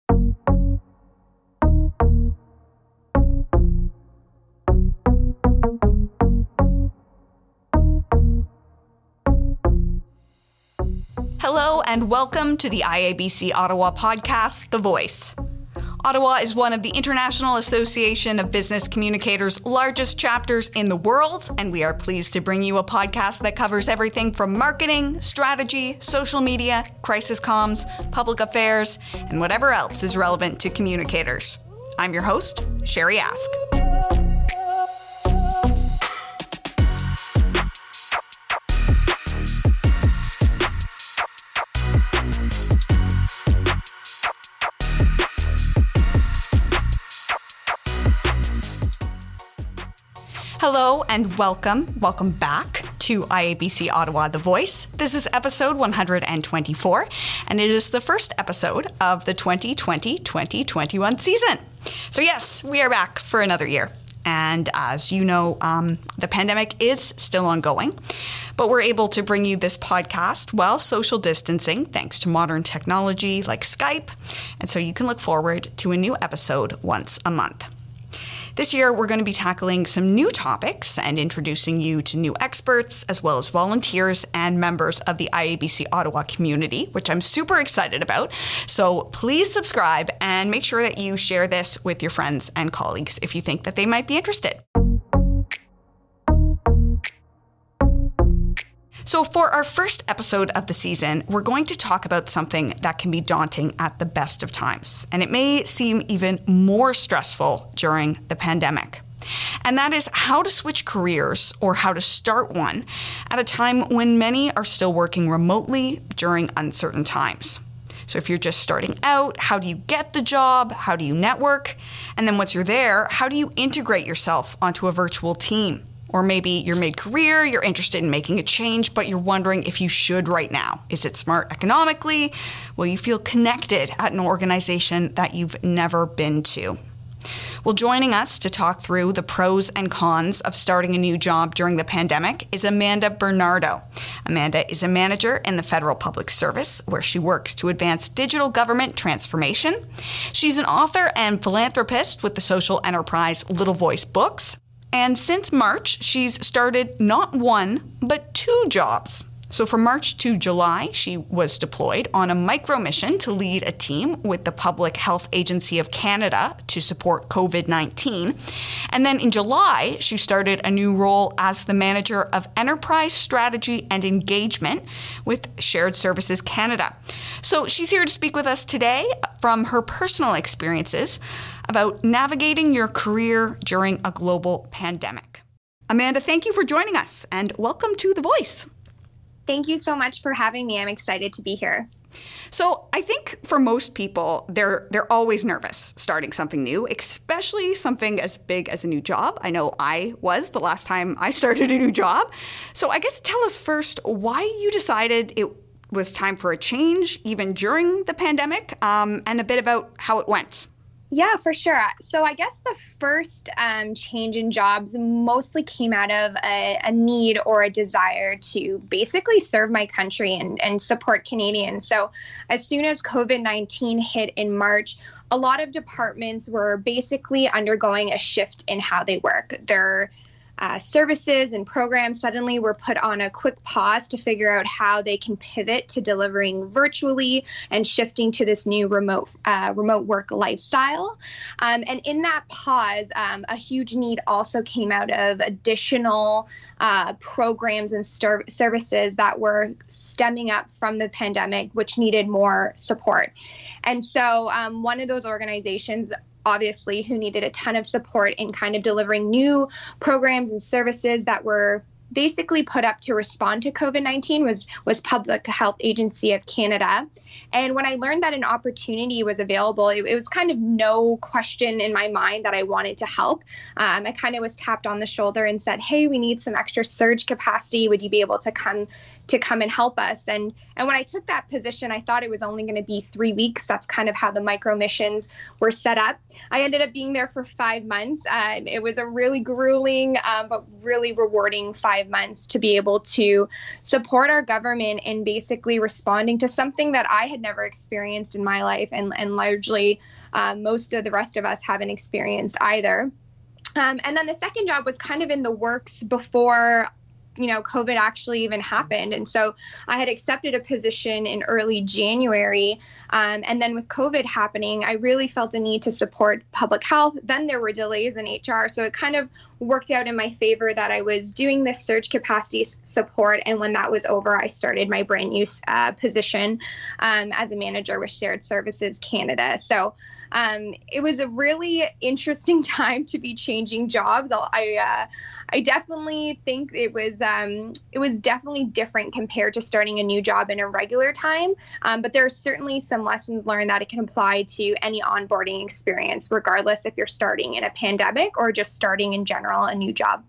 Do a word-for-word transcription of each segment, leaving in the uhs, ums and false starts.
Hello and welcome to the I A B C Ottawa podcast, The Voice. Ottawa is one of the International Association of Business Communicators' largest chapters in the world, and we are pleased to bring you a podcast that covers everything from marketing, strategy, social media, crisis comms, public affairs, and whatever else is relevant to communicators. I'm your host, Sherry Ask. Hello and welcome. Welcome back to I A B C Ottawa, The Voice. This is episode one hundred twenty-four, and it is the first episode of the twenty twenty twenty twenty-one season. So yes, we are back for another year. And as you know, um, the pandemic is still ongoing, but we're able to bring you this podcast while social distancing thanks to modern technology like Skype. And so you can look forward to a new episode once a month. This year, we're going to be tackling some new topics and introducing you to new experts, as well as volunteers and members of the I A B C Ottawa community, which I'm super excited about. So please subscribe and make sure that you share this with your friends and colleagues if you think that they might be interested. So for our first episode of the season, we're going to talk about something that can be daunting at the best of times, and it may seem even more stressful during the pandemic. And that is how to switch careers or how to start one at a time when many are still working remotely during uncertain times. So if you're just starting out, how do you get the job? How do you network? And then once you're there, how do you integrate yourself onto a virtual team? Or maybe you're mid-career, you're interested in making a change, but you're wondering if you should right now. Is it smart economically? Will you feel connected at an organization that you've never been to? Well, joining us to talk through the pros and cons of starting a new job during the pandemic is Amanda Bernardo. Amanda is a manager in the Federal Public Service, where she works to advance digital government transformation. She's an author and philanthropist with the social enterprise Little Voice Books. And since March, she's started not one, but two jobs. So from March to July, she was deployed on a micro mission to lead a team with the Public Health Agency of Canada to support covid nineteen. And then in July, she started a new role as the manager of enterprise strategy and engagement with Shared Services Canada. So she's here to speak with us today from her personal experiences about navigating your career during a global pandemic. Amanda, thank you for joining us and welcome to The Voice. Thank you so much for having me. I'm excited to be here. So I think for most people, they're they're always nervous starting something new, especially something as big as a new job. I know I was the last time I started a new job. So I guess tell us first why you decided it was time for a change, even during the pandemic, um, and a bit about how it went. Yeah, for sure. So I guess the first um, change in jobs mostly came out of a, a need or a desire to basically serve my country and, and support Canadians. So as soon as covid nineteen hit in March, a lot of departments were basically undergoing a shift in how they work. Their Uh, services and programs suddenly were put on a quick pause to figure out how they can pivot to delivering virtually and shifting to this new remote uh, remote work lifestyle. Um, and in that pause, um, a huge need also came out of additional uh, programs and ser- services that were stemming up from the pandemic, which needed more support. And so um, one of those organizations, obviously, who needed a ton of support in kind of delivering new programs and services that were basically put up to respond to covid nineteen was, was Public Health Agency of Canada. And when I learned that an opportunity was available, it, it was kind of no question in my mind that I wanted to help. Um, I kind of was tapped on the shoulder and said, hey, we need some extra surge capacity. Would you be able to come to come and help us. And and when I took that position, I thought it was only going to be three weeks. That's kind of how the micro missions were set up. I ended up being there for five months. Uh, it was a really grueling, um, but really rewarding five months to be able to support our government in basically responding to something that I had never experienced in my life, and, and largely uh, most of the rest of us haven't experienced either. Um, and then the second job was kind of in the works before, you know, COVID actually even happened. And so I had accepted a position in early January. Um, and then with COVID happening, I really felt a need to support public health. Then there were delays in H R. So it kind of worked out in my favor that I was doing this surge capacity support. And when that was over, I started my brand new uh, position um, as a manager with Shared Services Canada. So Um, it was a really interesting time to be changing jobs. I uh, I definitely think it was um, it was definitely different compared to starting a new job in a regular time. Um, but there are certainly some lessons learned that it can apply to any onboarding experience, regardless if you're starting in a pandemic or just starting in general a new job.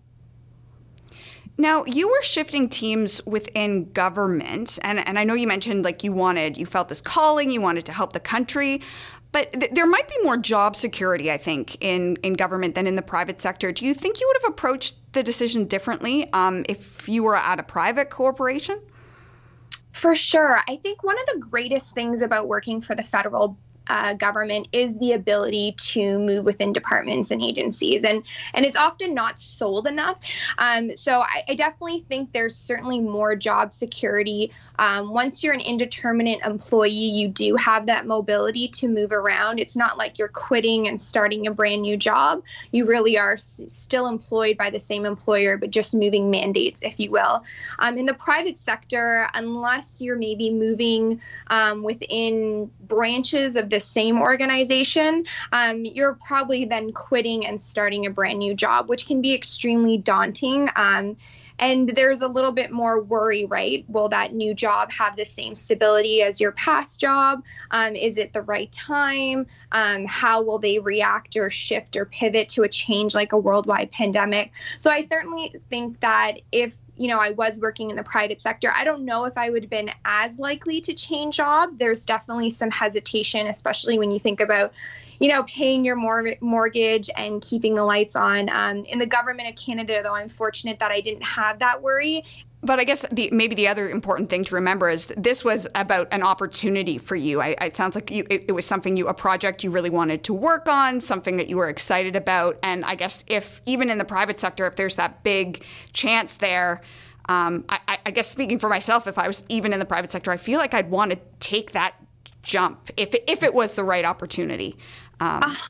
Now, you were shifting teams within government, and, and I know you mentioned like you wanted, you felt this calling, you wanted to help the country. But th- there might be more job security, I think, in, in government than in the private sector. Do you think you would have approached the decision differently um, if you were at a private corporation? For sure. I think one of the greatest things about working for the federal Uh, government is the ability to move within departments and agencies. And, and it's often not sold enough. Um, so I, I definitely think there's certainly more job security. Um, once you're an indeterminate employee, you do have that mobility to move around. It's not like you're quitting and starting a brand new job. You really are s- still employed by the same employer, but just moving mandates, if you will. Um, in the private sector, unless you're maybe moving um, within branches of the same organization, um, you're probably then quitting and starting a brand new job, which can be extremely daunting. Um, and there's a little bit more worry, right? Will that new job have the same stability as your past job? Um, is it the right time? Um, how will they react or shift or pivot to a change like a worldwide pandemic? So I certainly think that if you know, I was working in the private sector, I don't know if I would have been as likely to change jobs. There's definitely some hesitation, especially when you think about, you know, paying your mor- mortgage and keeping the lights on. Um, in the government of Canada, though, I'm fortunate that I didn't have that worry. But I guess the, maybe the other important thing to remember is this was about an opportunity for you. I, it sounds like you, it, it was something you, a project you really wanted to work on, something that you were excited about. And I guess if even in the private sector, if there's that big chance there, um, I, I guess speaking for myself, if I was even in the private sector, I feel like I'd want to take that jump if it, if it was the right opportunity. Um, uh.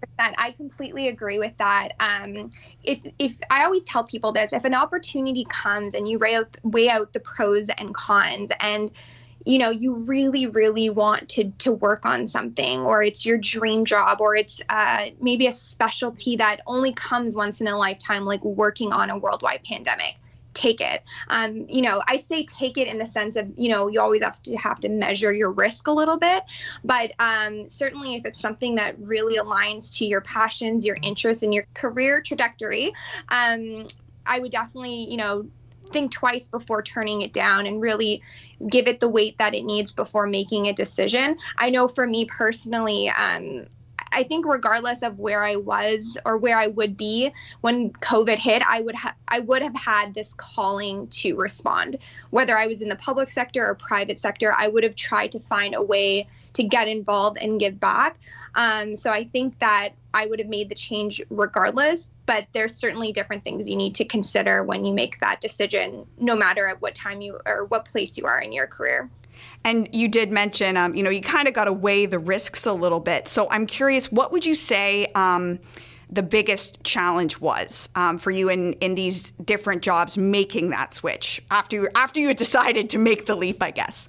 I completely agree with that. Um, if if I always tell people this, if an opportunity comes and you weigh out, weigh out the pros and cons, and you know you really really want to to work on something, or it's your dream job, or it's uh, maybe a specialty that only comes once in a lifetime, like working on a worldwide pandemic, take it. Um, you know, I say take it in the sense of, you know, you always have to have to measure your risk a little bit. But um, certainly if it's something that really aligns to your passions, your interests, and your career trajectory, um, I would definitely, you know, think twice before turning it down and really give it the weight that it needs before making a decision. I know for me personally, um, I think regardless of where I was or where I would be when COVID hit, I would ha- I would have had this calling to respond. Whether I was in the public sector or private sector, I would have tried to find a way to get involved and give back. Um, so I think that I would have made the change regardless, but there's certainly different things you need to consider when you make that decision, no matter at what time you or what place you are in your career. And you did mention, um, you know, you kind of got to weigh the risks a little bit. So I'm curious, what would you say um, the biggest challenge was um, for you in, in these different jobs making that switch after you, after you had decided to make the leap, I guess?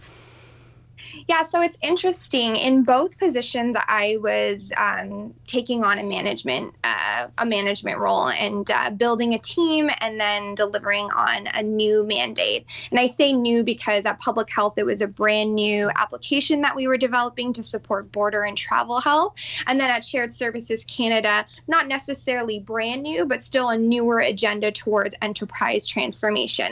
Yeah, so it's interesting. In both positions, I was um, taking on a management uh, a management role and uh, building a team and then delivering on a new mandate. And I say new because at Public Health, it was a brand new application that we were developing to support border and travel health. And then at Shared Services Canada, not necessarily brand new, but still a newer agenda towards enterprise transformation.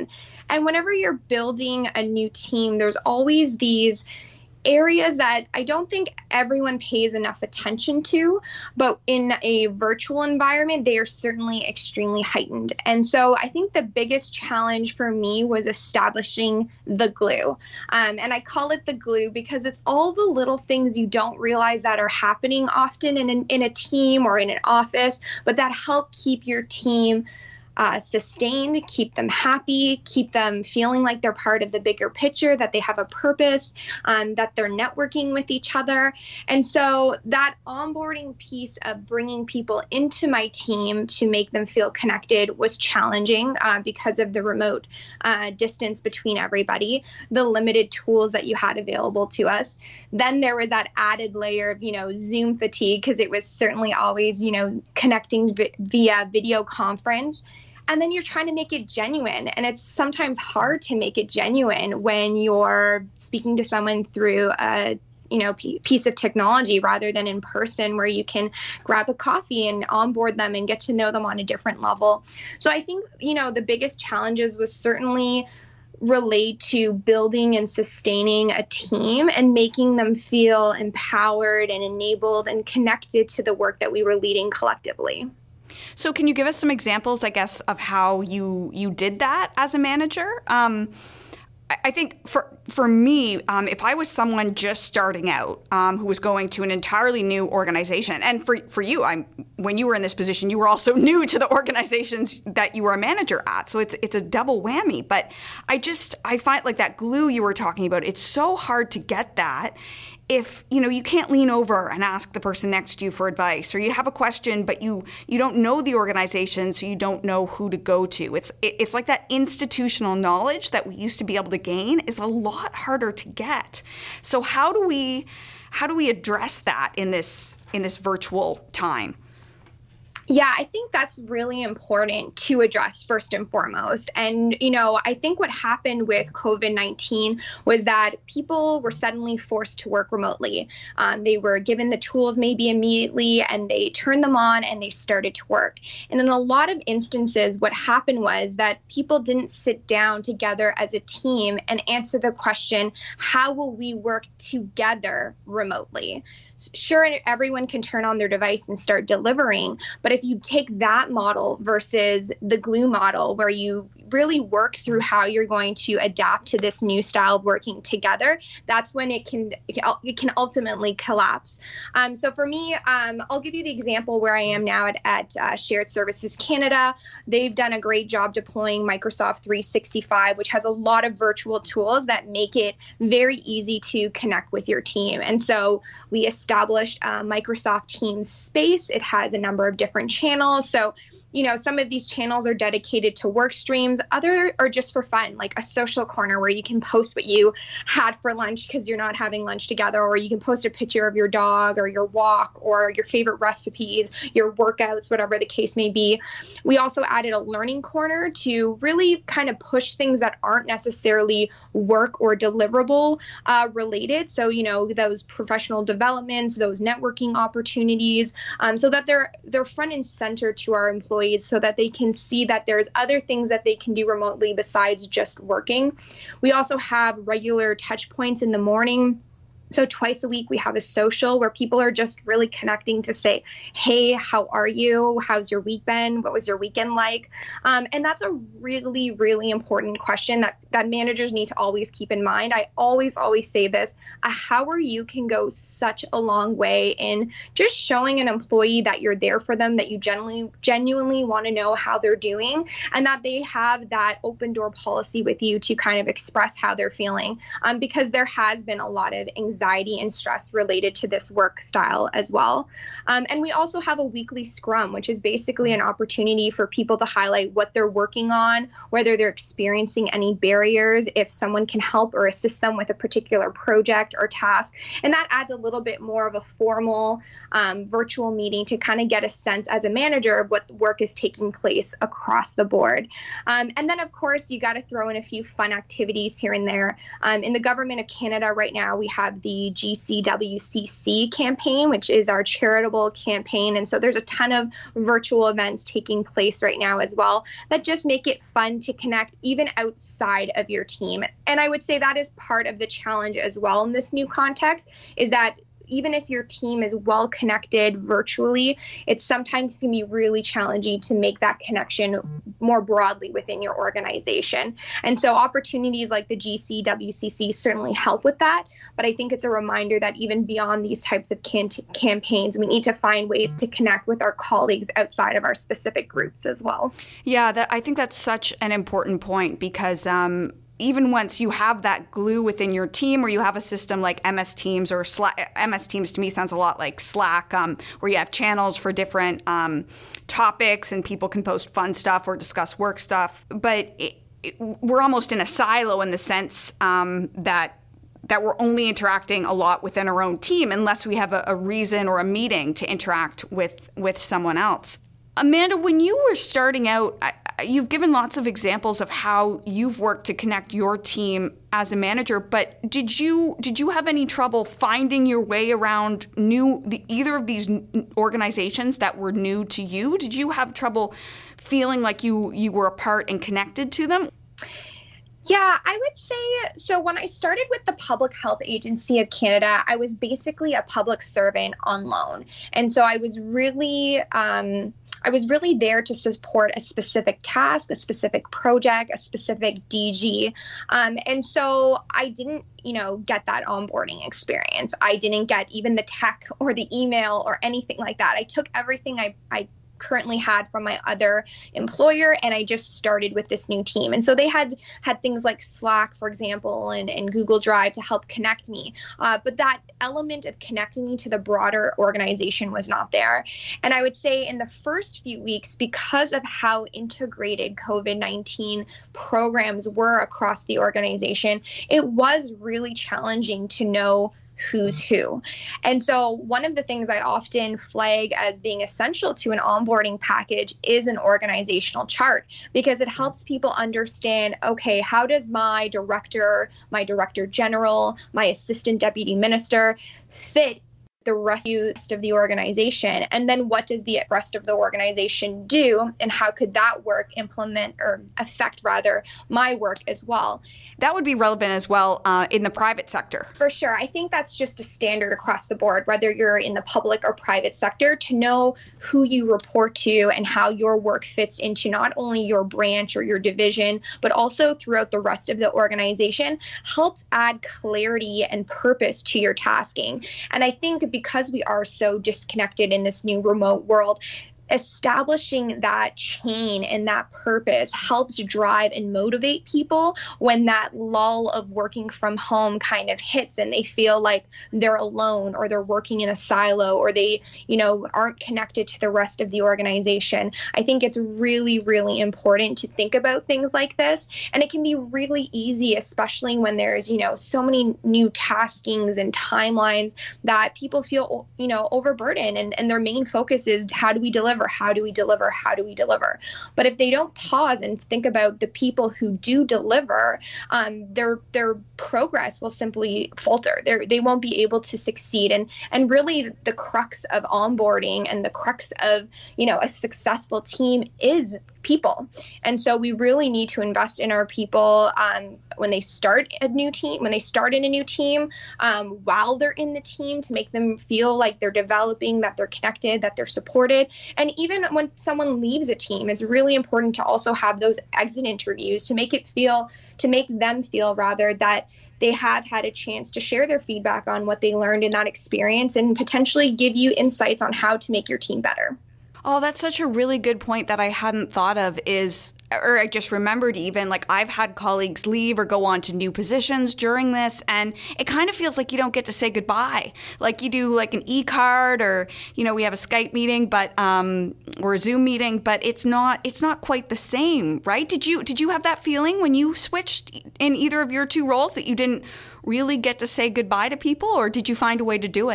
And whenever you're building a new team, there's always these areas that I don't think everyone pays enough attention to, but in a virtual environment, they are certainly extremely heightened. And so I think the biggest challenge for me was establishing the glue. Um, and I call it the glue because it's all the little things you don't realize that are happening often in, an, in a team or in an office, but that help keep your team Uh, sustained, keep them happy, keep them feeling like they're part of the bigger picture, that they have a purpose, um, that they're networking with each other. And so that onboarding piece of bringing people into my team to make them feel connected was challenging uh, because of the remote uh, distance between everybody, the limited tools that you had available to us. Then there was that added layer of, you know, Zoom fatigue, because it was certainly always, you know, connecting vi- via video conference. And then you're trying to make it genuine. And it's sometimes hard to make it genuine when you're speaking to someone through a you know, p- piece of technology rather than in person, where you can grab a coffee and onboard them and get to know them on a different level. So I think, you know, the biggest challenges was certainly relate to building and sustaining a team and making them feel empowered and enabled and connected to the work that we were leading collectively. So can you give us some examples, I guess, of how you you did that as a manager? Um, I, I think for for me, um, if I was someone just starting out um, who was going to an entirely new organization, and for for you, I'm when you were in this position, you were also new to the organizations that you were a manager at. So it's it's a double whammy. But I just I find like that glue you were talking about, it's so hard to get that. If, you know, you can't lean over and ask the person next to you for advice, or you have a question, but you you don't know the organization, so you don't know who to go to. It's it's like that institutional knowledge that we used to be able to gain is a lot harder to get. So how do we how do we address that in this in this virtual time? Yeah, I think that's really important to address first and foremost. And, you know, I think what happened with COVID nineteen was that people were suddenly forced to work remotely. Um, they were given the tools maybe immediately, and they turned them on and they started to work. And in a lot of instances, what happened was that people didn't sit down together as a team and answer the question, how will we work together remotely? Sure, everyone can turn on their device and start delivering, but if you take that model versus the glue model, where you really work through how you're going to adapt to this new style of working together, that's when it can it can ultimately collapse. Um, so for me, um, I'll give you the example where I am now at, at uh, Shared Services Canada. They've done a great job deploying Microsoft three sixty-five, which has a lot of virtual tools that make it very easy to connect with your team. And so we established uh, Microsoft Teams Space. It has a number of different channels. So, you know, some of these channels are dedicated to work streams. Other are just for fun, like a social corner where you can post what you had for lunch because you're not having lunch together, or you can post a picture of your dog or your walk or your favorite recipes, your workouts, whatever the case may be. We also added a learning corner to really kind of push things that aren't necessarily work or deliverable uh, related. So, you know, those professional developments, those networking opportunities, um, so that they're they're front and center to our employees, so that they can see that there's other things that they can do remotely besides just working. We also have regular touch points in the morning. So twice a week, we have a social where people are just really connecting to say, hey, how are you? How's your week been? What was your weekend like? Um, and that's a really, really important question that, that managers need to always keep in mind. I always, always say this, a how are you can go such a long way in just showing an employee that you're there for them, that you genuinely, genuinely want to know how they're doing, and that they have that open door policy with you to kind of express how they're feeling. Um, because there has been a lot of anxiety anxiety and stress related to this work style as well. Um, and we also have a weekly scrum, which is basically an opportunity for people to highlight what they're working on, whether they're experiencing any barriers, if someone can help or assist them with a particular project or task. And that adds a little bit more of a formal um, virtual meeting to kind of get a sense as a manager of what work is taking place across the board. Um, and then, of course, you got to throw in a few fun activities here and there. Um, in the Government of Canada right now, we have the the G C W C C campaign, which is our charitable campaign. And so there's a ton of virtual events taking place right now as well that just make it fun to connect even outside of your team. And I would say that is part of the challenge as well in this new context, is that even if your team is well connected virtually, it sometimes can be really challenging to make that connection more broadly within your organization. And so opportunities like the G C W C C certainly help with that. But I think it's a reminder that even beyond these types of can- campaigns, we need to find ways to connect with our colleagues outside of our specific groups as well. Yeah, that, I think that's such an important point, because um, even once you have that glue within your team, or you have a system like M S Teams or Slack, M S Teams to me sounds a lot like Slack, um, where you have channels for different um, topics and people can post fun stuff or discuss work stuff. But it, it, we're almost in a silo in the sense um, that that we're only interacting a lot within our own team unless we have a, a reason or a meeting to interact with, with someone else. Amanda, when you were starting out, I, you've given lots of examples of how you've worked to connect your team as a manager, but did you did you have any trouble finding your way around new the, either of these organizations that were new to you? Did you have trouble feeling like you you were a part and connected to them? Yeah, I would say, so when I started with the Public Health Agency of Canada, I was basically a public servant on loan. And so I was really, um, I was really there to support a specific task, a specific project, a specific D G. Um, and so I didn't, you know, get that onboarding experience. I didn't get even the tech or the email or anything like that. I took everything I, I currently had from my other employer, and I just started with this new team. And so they had had things like Slack, for example, and, and Google Drive to help connect me. Uh, but that element of connecting me to the broader organization was not there. And I would say in the first few weeks, because of how integrated COVID nineteen programs were across the organization, it was really challenging to know who's who. And so one of the things I often flag as being essential to an onboarding package is an organizational chart, because it helps people understand, okay, how does my director, my director general, my assistant deputy minister fit the rest of the organization? And then what does the rest of the organization do? And how could that work implement or affect rather my work as well? That would be relevant as well uh, in the private sector. For sure. I think that's just a standard across the board, whether you're in the public or private sector, to know who you report to and how your work fits into not only your branch or your division, but also throughout the rest of the organization helps add clarity and purpose to your tasking. And I think because we are so disconnected in this new remote world, establishing that chain and that purpose helps drive and motivate people when that lull of working from home kind of hits and they feel like they're alone, or they're working in a silo, or they, you know, aren't connected to the rest of the organization. I think it's really, really important to think about things like this. And it can be really easy, especially when there's, you know, so many new taskings and timelines that people feel, you know, overburdened, and, and their main focus is, how do we deliver? How do we deliver? How do we deliver? But if they don't pause and think about the people who do deliver, um, their their progress will simply falter. They're, they won't be able to succeed. And and really, the crux of onboarding and the crux of, you know, a successful team is people. And so we really need to invest in our people um, when they start a new team, when they start in a new team, um, while they're in the team, to make them feel like they're developing, that they're connected, that they're supported. And even when someone leaves a team, it's really important to also have those exit interviews to make it feel, to make them feel rather that they have had a chance to share their feedback on what they learned in that experience and potentially give you insights on how to make your team better. Oh, that's such a really good point that I hadn't thought of is, or I just remembered even, like I've had colleagues leave or go on to new positions during this, and it kind of feels like you don't get to say goodbye. Like you do like an e-card, or, you know, we have a Skype meeting, but, um, or a Zoom meeting, but it's not, it's not quite the same, right? Did you, did you have that feeling when you switched in either of your two roles that you didn't really get to say goodbye to people, or did you find a way to do it?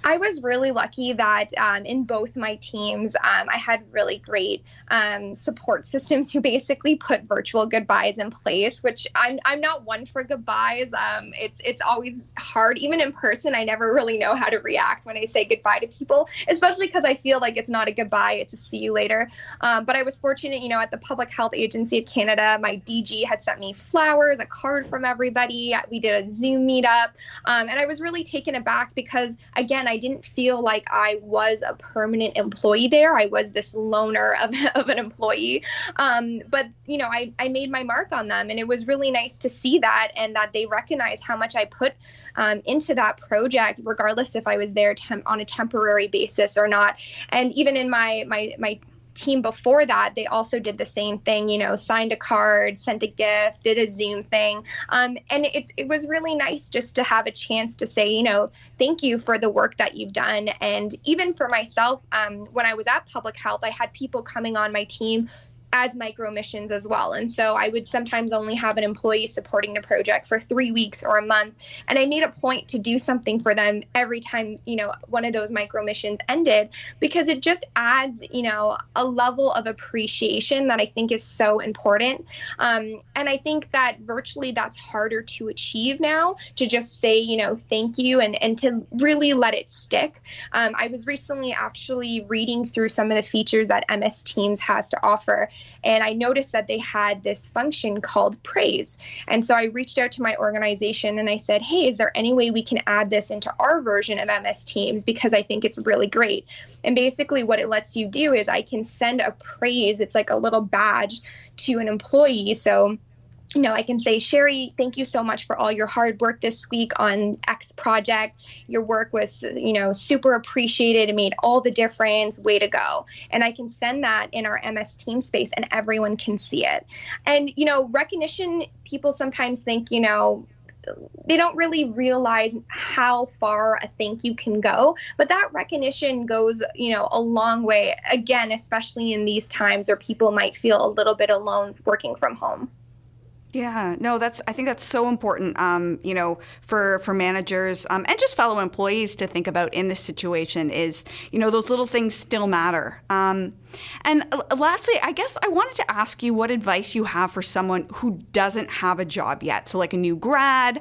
I was really lucky that um, in both my teams, um, I had really great um, support systems who basically put virtual goodbyes in place, which I'm I'm not one for goodbyes. Um, it's it's always hard. Even in person, I never really know how to react when I say goodbye to people, especially because I feel like it's not a goodbye, it's a see you later. Um, but I was fortunate, you know, at the Public Health Agency of Canada, my D G had sent me flowers, a card from everybody. We did a Zoom meetup, um, and I was really taken aback because, again, I didn't feel like I was a permanent employee there. I was this loner of, of an employee. Um, but, you know, I, I made my mark on them, and it was really nice to see that and that they recognize how much I put um, into that project, regardless if I was there temp- on a temporary basis or not. And even in my my my team before that, they also did the same thing, you know, signed a card, sent a gift, did a Zoom thing. Um, and it's it was really nice just to have a chance to say, you know, thank you for the work that you've done. And even for myself, um, when I was at Public Health, I had people coming on my team as micro missions as well. And so I would sometimes only have an employee supporting the project for three weeks or a month. And I made a point to do something for them every time, you know, one of those micro missions ended, because it just adds, you know, a level of appreciation that I think is so important. Um, and I think that virtually that's harder to achieve now, to just say, you know, thank you and, and to really let it stick. Um, I was recently actually reading through some of the features that M S Teams has to offer. And I noticed that they had this function called praise. And so I reached out to my organization and I said, hey, is there any way we can add this into our version of M S Teams? Because I think it's really great. And basically what it lets you do is I can send a praise. It's like a little badge to an employee. So you know, I can say, Sherry, thank you so much for all your hard work this week on X project. Your work was, you know, super appreciated. It made all the difference. Way to go. And I can send that in our M S Team space and everyone can see it. And, you know, recognition, people sometimes think, you know, they don't really realize how far a thank you can go. But that recognition goes, you know, a long way, again, especially in these times where people might feel a little bit alone working from home. Yeah, no, that's, I think that's so important, um, you know, for, for managers um, and just fellow employees to think about in this situation is, you know, those little things still matter. Um, and uh, lastly, I guess I wanted to ask you what advice you have for someone who doesn't have a job yet. So like a new grad,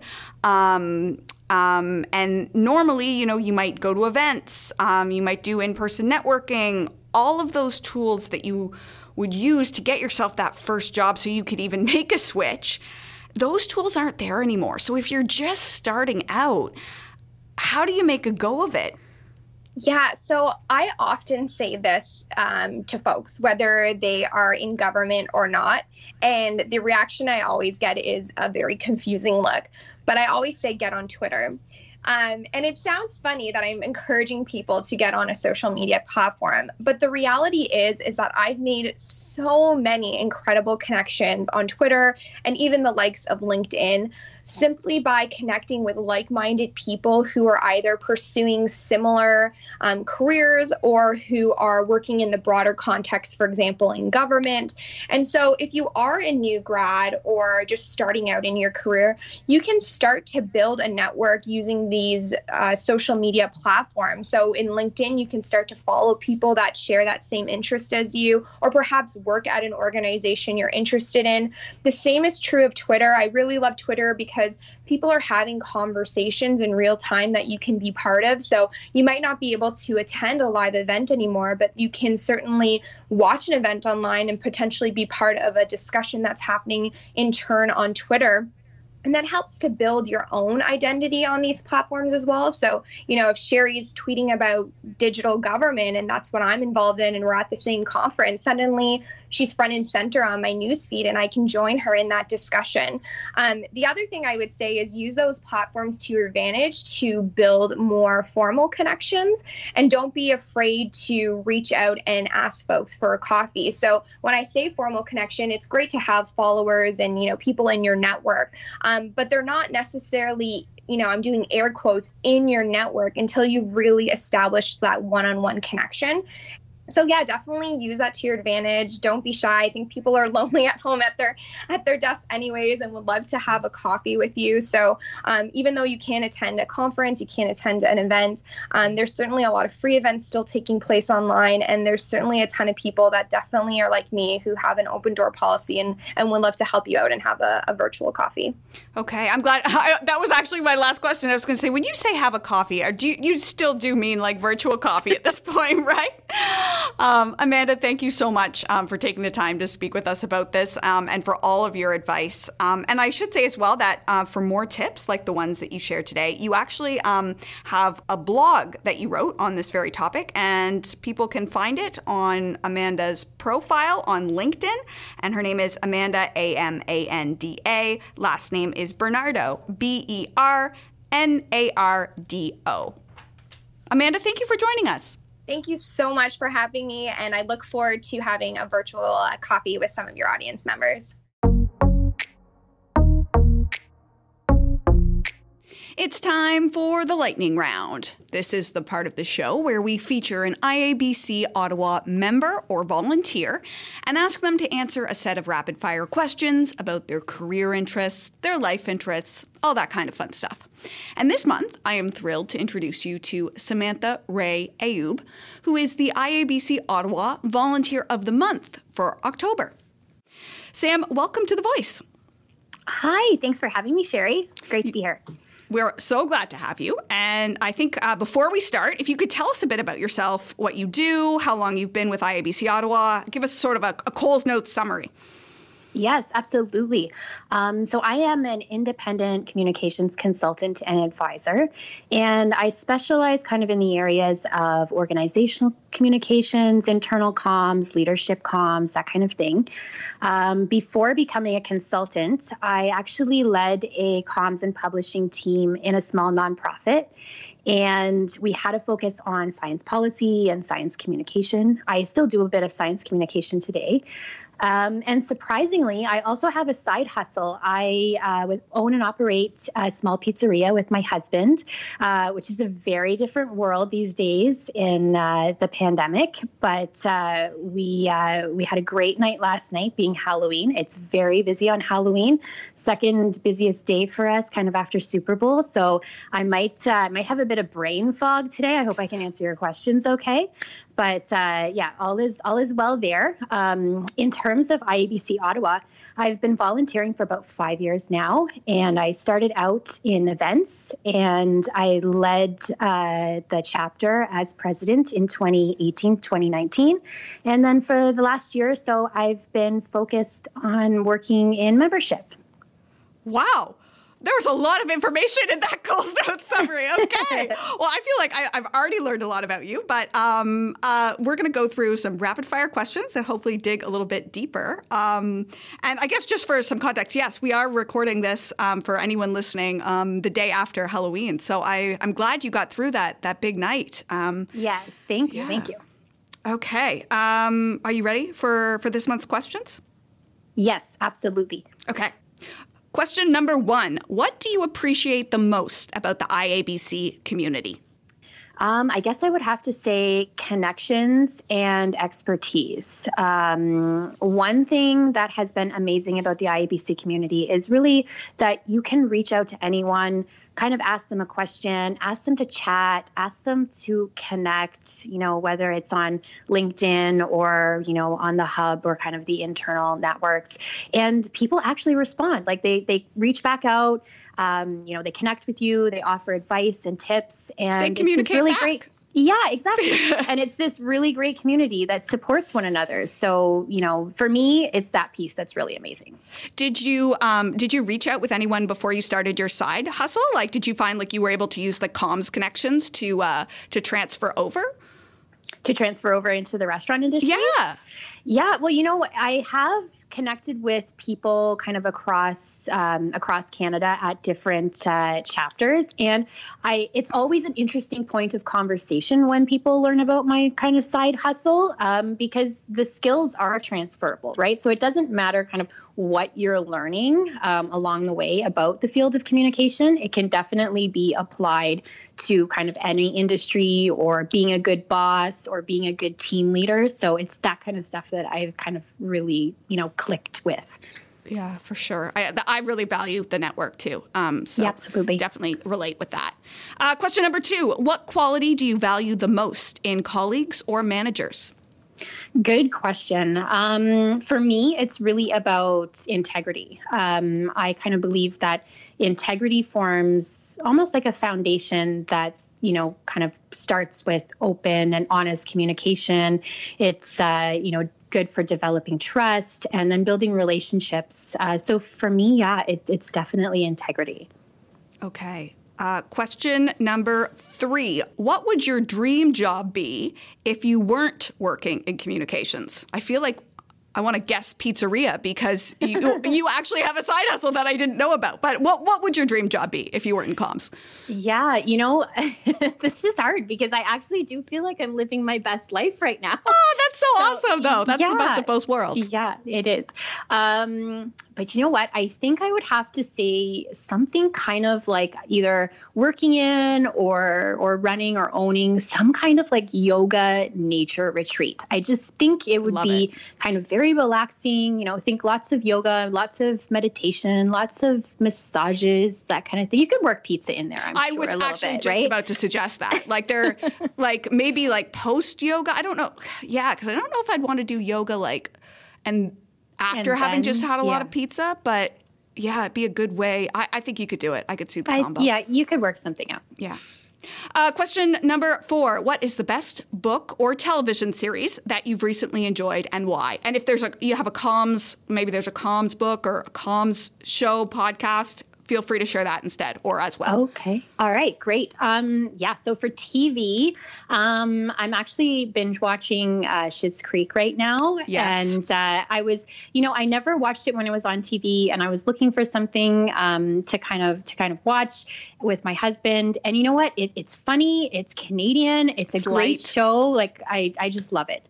um, um, and normally, you know, you might go to events, um, you might do in-person networking, all of those tools that you would use to get yourself that first job so you could even make a switch, those tools aren't there anymore. So if you're just starting out, how do you make a go of it? Yeah, so I often say this um, to folks, whether they are in government or not. And the reaction I always get is a very confusing look. But I always say, get on Twitter. Um, and it sounds funny that I'm encouraging people to get on a social media platform. But the reality is, is that I've made so many incredible connections on Twitter and even the likes of LinkedIn simply by connecting with like-minded people who are either pursuing similar um, careers or who are working in the broader context, for example, in government. And so if you are a new grad or just starting out in your career, you can start to build a network using these uh, social media platforms. So in LinkedIn, you can start to follow people that share that same interest as you, or perhaps work at an organization you're interested in. The same is true of Twitter. I really love Twitter because because people are having conversations in real time that you can be part of. So you might not be able to attend a live event anymore, but you can certainly watch an event online and potentially be part of a discussion that's happening in turn on Twitter. And that helps to build your own identity on these platforms as well. So, you know, if Sherry's tweeting about digital government and that's what I'm involved in and we're at the same conference, suddenly she's front and center on my newsfeed and I can join her in that discussion. Um, the other thing I would say is use those platforms to your advantage to build more formal connections, and don't be afraid to reach out and ask folks for a coffee. So when I say formal connection, it's great to have followers and, you know, people in your network, um, but they're not necessarily, you know, I'm doing air quotes, in your network until you've really established that one-on-one connection. So yeah, definitely use that to your advantage. Don't be shy. I think people are lonely at home at their at their desk anyways and would love to have a coffee with you. So um, even though you can't attend a conference, you can't attend an event, um, there's certainly a lot of free events still taking place online. And there's certainly a ton of people that definitely are like me who have an open door policy and, and would love to help you out and have a, a virtual coffee. Okay, I'm glad. I, that was actually my last question. I was going to say, when you say have a coffee, or do you, you still do mean like virtual coffee at this point, right? Um, Amanda, thank you so much um, for taking the time to speak with us about this um, and for all of your advice. Um, and I should say as well that uh, for more tips like the ones that you shared today, you actually um, have a blog that you wrote on this very topic, and people can find it on Amanda's profile on LinkedIn. And her name is Amanda, A M A N D A. Last name is Bernardo, B E R N A R D O. Amanda, thank you for joining us. Thank you so much for having me, and I look forward to having a virtual uh, coffee with some of your audience members. It's time for the lightning round. This is the part of the show where we feature an I A B C Ottawa member or volunteer and ask them to answer a set of rapid-fire questions about their career interests, their life interests, all that kind of fun stuff. And this month, I am thrilled to introduce you to Samantha Ray Ayoub, who is the I A B C Ottawa Volunteer of the Month for October. Sam, welcome to The Voice. Hi, thanks for having me, Sherry. It's great to be here. We're so glad to have you. And I think uh, before we start, if you could tell us a bit about yourself, what you do, how long you've been with I A B C Ottawa, give us sort of a, a Coles Notes summary. Yes, absolutely. Um, so I am an independent communications consultant and advisor, and I specialize kind of in the areas of organizational communications, internal comms, leadership comms, that kind of thing. Um, before becoming a consultant, I actually led a comms and publishing team in a small nonprofit. And we had a focus on science policy and science communication. I still do a bit of science communication today. Um, and surprisingly, I also have a side hustle. I uh, would own and operate a small pizzeria with my husband, uh, which is a very different world these days in uh, the pandemic. But uh, we uh, we had a great night last night, being Halloween. It's very busy on Halloween, second busiest day for us, kind of after Super Bowl. So I might uh, might have a bit of brain fog today. I hope I can answer your questions okay. But uh, yeah, all is all is well there. Um, in terms of I A B C Ottawa, I've been volunteering for about five years now, and I started out in events, and I led uh, the chapter as president in twenty eighteen, twenty nineteen. And then for the last year or so, I've been focused on working in membership. Wow. There was a lot of information in that Coles Notes summary. Okay. Well, I feel like I, I've already learned a lot about you, but um, uh, we're going to go through some rapid fire questions and hopefully dig a little bit deeper. Um, and I guess just for some context, yes, we are recording this um, for anyone listening um, the day after Halloween. So I, I'm glad you got through that that big night. Um, yes. Thank you. Yeah. Thank you. Okay. Um, are you ready for, for this month's questions? Yes, absolutely. Okay. Question number one, what do you appreciate the most about the I A B C community? Um, I guess I would have to say connections and expertise. Um, one thing that has been amazing about the I A B C community is really that you can reach out to anyone, kind of ask them a question, ask them to chat, ask them to connect, you know, whether it's on LinkedIn or, you know, on the hub or kind of the internal networks. And people actually respond. Like they they reach back out, um, you know, they connect with you, they offer advice and tips. And they communicate it's this really back. great. Yeah, exactly. And it's this really great community that supports one another. So, you know, for me, it's that piece that's really amazing. Did you um, did you reach out with anyone before you started your side hustle? Like, did you find like you were able to use the comms connections to uh, to transfer over? To transfer over into the restaurant industry? Yeah. Yeah. Well, you know, I have connected with people kind of across um, across Canada at different uh, chapters, and I it's always an interesting point of conversation when people learn about my kind of side hustle um, because the skills are transferable, right? So it doesn't matter kind of what you're learning um, along the way about the field of communication. It can definitely be applied to kind of any industry or being a good boss or being a good team leader. So it's that kind of stuff that I've kind of really, you know, clicked with. Yeah, for sure. I, I really value the network too. Um, so yeah, absolutely. Definitely relate with that. Uh, question number two, what quality do you value the most in colleagues or managers? Good question. Um, for me, it's really about integrity. Um, I kind of believe that integrity forms almost like a foundation that's, you know, kind of starts with open and honest communication. It's, uh, you know, good for developing trust and then building relationships. Uh, so for me, yeah, it, it's definitely integrity. Okay. Uh, question number three. What would your dream job be if you weren't working in communications? I feel like I want to guess pizzeria because you, you actually have a side hustle that I didn't know about. But what, what would your dream job be if you weren't in comms? Yeah, you know, this is hard because I actually do feel like I'm living my best life right now. Oh, that's so, so awesome, though. That's yeah, the best of both worlds. Yeah, it is. Um, but you know what? I think I would have to say something kind of like either working in or or running or owning some kind of like yoga nature retreat. I just think it would Love be it. kind of very relaxing. You know, think lots of yoga, lots of meditation, lots of massages, that kind of thing. You could work pizza in there, I'm I sure, was a little actually bit, just right? about to suggest that. Like they're like maybe like post yoga. I don't know. Yeah, because I don't know if I'd want to do yoga like and after And having then, just had a lot yeah. of pizza, but yeah, it'd be a good way. I, I think you could do it. I could see the I, combo. yeah, you could work something out. Yeah. Uh, question number four. What is the best book or television series that you've recently enjoyed and why? And if there's a, you have a comms, maybe there's a comms book or a comms show, podcast, feel free to share that instead or as well. Okay. All right. Great. Um, yeah. So for T V, um, I'm actually binge watching uh, Schitt's Creek right now. Yes. And uh, I was, you know, I never watched it when it was on T V, and I was looking for something um, to kind of to kind of watch with my husband. And you know what? It, it's funny. It's Canadian. It's a It's great light. show. Like I, I just love it.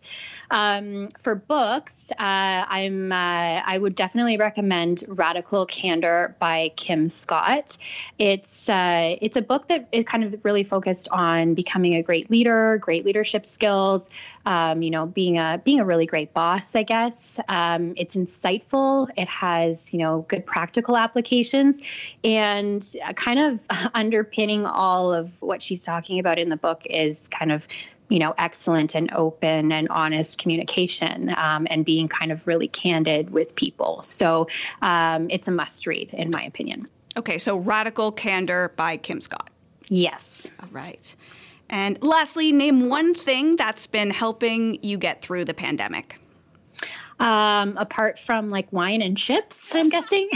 Um, for books, uh, I'm, uh, I would definitely recommend Radical Candor by Kim Scott. It's, uh, it's a book that is kind of really focused on becoming a great leader, great leadership skills, um, you know, being a, being a really great boss, I guess. Um, it's insightful. It has, you know, good practical applications, and uh, kind of underpinning all of what she's talking about in the book is kind of, you know, excellent and open and honest communication, um, and being kind of really candid with people. So um, it's a must read, in my opinion. Okay. So Radical Candor by Kim Scott. Yes. All right. And lastly, name one thing that's been helping you get through the pandemic. Um, apart from like wine and chips, I'm guessing.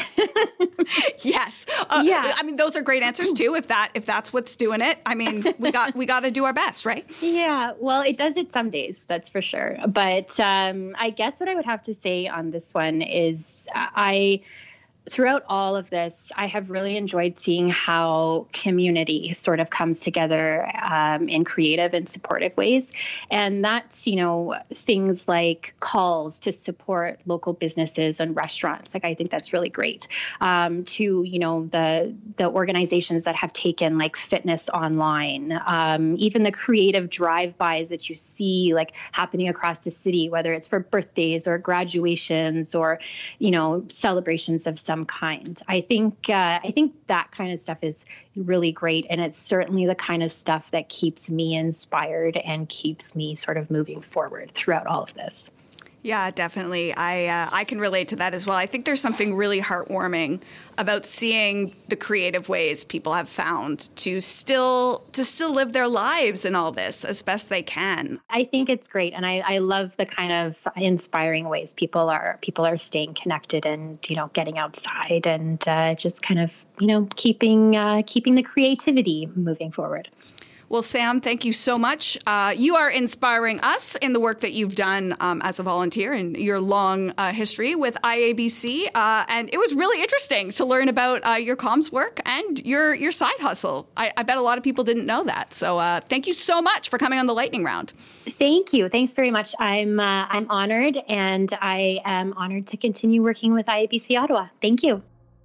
Yes. Uh, Yeah. I mean, those are great answers too. If that if that's what's doing it, I mean, we got we got to do our best, right? Yeah, well, it does it some days, that's for sure. But um, I guess what I would have to say on this one is uh, I, throughout all of this, I have really enjoyed seeing how community sort of comes together um, in creative and supportive ways. And that's, you know, things like calls to support local businesses and restaurants. Like, I think that's really great. Um, to, you know, the the organizations that have taken like fitness online, um, even the creative drive-bys that you see like happening across the city, whether it's for birthdays or graduations or, you know, celebrations of some kind. I think uh, I think that kind of stuff is really great, and it's certainly the kind of stuff that keeps me inspired and keeps me sort of moving forward throughout all of this. Yeah, definitely. I uh, I can relate to that as well. I think there's something really heartwarming about seeing the creative ways people have found to still to still live their lives in all this as best they can. I think it's great, and I, I love the kind of inspiring ways people are people are staying connected and, you know, getting outside and uh, just kind of, you know, keeping uh, keeping the creativity moving forward. Well, Sam, thank you so much. Uh, you are inspiring us in the work that you've done um, as a volunteer in your long uh, history with I A B C. Uh, and it was really interesting to learn about uh, your comms work and your, your side hustle. I, I bet a lot of people didn't know that. So uh, thank you so much for coming on the Lightning Round. Thank you. Thanks very much. I'm uh, I'm honored, and I am honored to continue working with I A B C Ottawa. Thank you.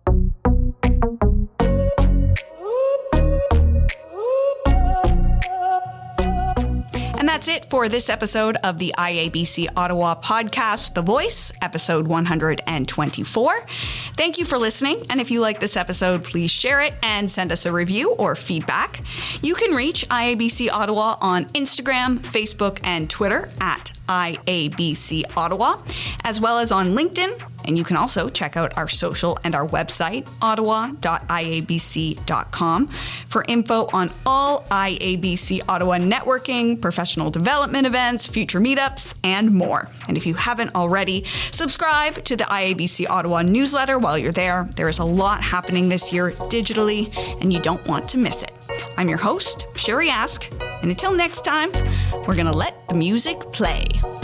And that's it for this episode of the I A B C Ottawa podcast, The Voice, episode one hundred twenty-four. Thank you for listening. And if you like this episode, please share it and send us a review or feedback. You can reach I A B C Ottawa on Instagram, Facebook, and Twitter at I A B C Ottawa, as well as on LinkedIn. And you can also check out our social and our website, ottawa dot I A B C dot com, for info on all I A B C Ottawa networking, professional development events, future meetups, and more. And if you haven't already, subscribe to the I A B C Ottawa newsletter while you're there. There is a lot happening this year digitally, and you don't want to miss it. I'm your host, Sherry Ask, and until next time, we're going to let the music play.